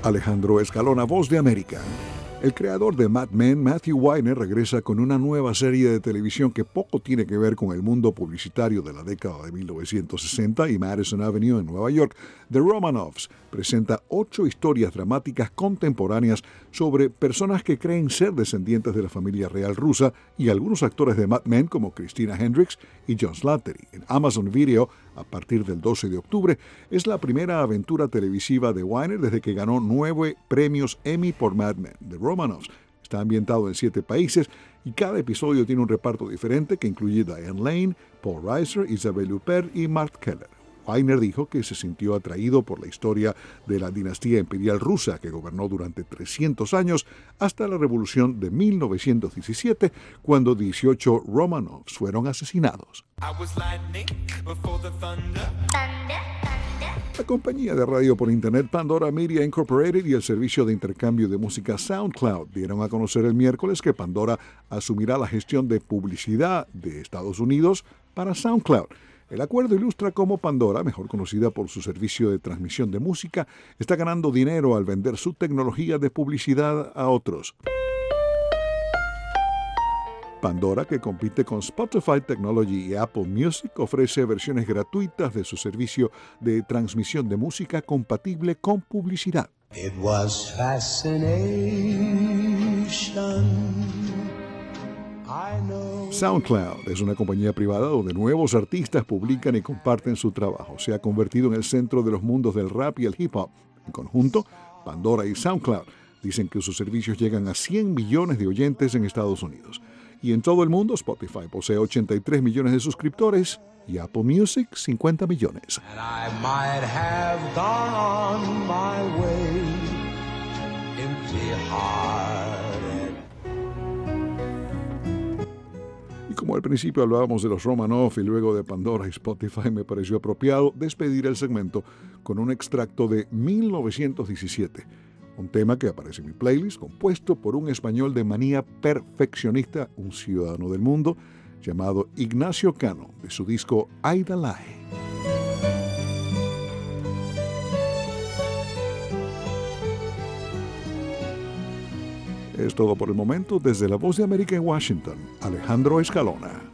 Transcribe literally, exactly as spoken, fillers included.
Alejandro Escalona, Voz de América. El creador de Mad Men, Matthew Weiner, regresa con una nueva serie de televisión que poco tiene que ver con el mundo publicitario de la década de mil novecientos sesenta y Madison Avenue en Nueva York. The Romanovs presenta ocho historias dramáticas contemporáneas sobre personas que creen ser descendientes de la familia real rusa y algunos actores de Mad Men como Christina Hendricks y John Slattery. En Amazon Video, a partir del doce de octubre, es la primera aventura televisiva de Weiner desde que ganó nueve premios Emmy por Mad Men. The Romanovs está ambientado en siete países y cada episodio tiene un reparto diferente que incluye Diane Lane, Paul Reiser, Isabelle Huppert y Mark Keller. Weiner dijo que se sintió atraído por la historia de la dinastía imperial rusa que gobernó durante trescientos años hasta la revolución de mil novecientos diecisiete, cuando dieciocho Romanovs fueron asesinados. La compañía de radio por internet Pandora Media Incorporated y el servicio de intercambio de música SoundCloud dieron a conocer el miércoles que Pandora asumirá la gestión de publicidad de Estados Unidos para SoundCloud. El acuerdo ilustra cómo Pandora, mejor conocida por su servicio de transmisión de música, está ganando dinero al vender su tecnología de publicidad a otros. Pandora, que compite con Spotify Technology y Apple Music, ofrece versiones gratuitas de su servicio de transmisión de música compatible con publicidad. It was fascination. SoundCloud es una compañía privada donde nuevos artistas publican y comparten su trabajo. Se ha convertido en el centro de los mundos del rap y el hip hop. En conjunto, Pandora y SoundCloud dicen que sus servicios llegan a cien millones de oyentes en Estados Unidos. Y en todo el mundo, Spotify posee ochenta y tres millones de suscriptores y Apple Music cincuenta millones. And I might have gone on my way, empty-hearted. Y como al principio hablábamos de los Romanov y luego de Pandora y Spotify, me pareció apropiado despedir el segmento con un extracto de mil novecientos diecisiete. Un tema que aparece en mi playlist, compuesto por un español de manía perfeccionista, un ciudadano del mundo, llamado Ignacio Cano, de su disco Aidalae. Es todo por el momento. Desde La Voz de América en Washington, Alejandro Escalona.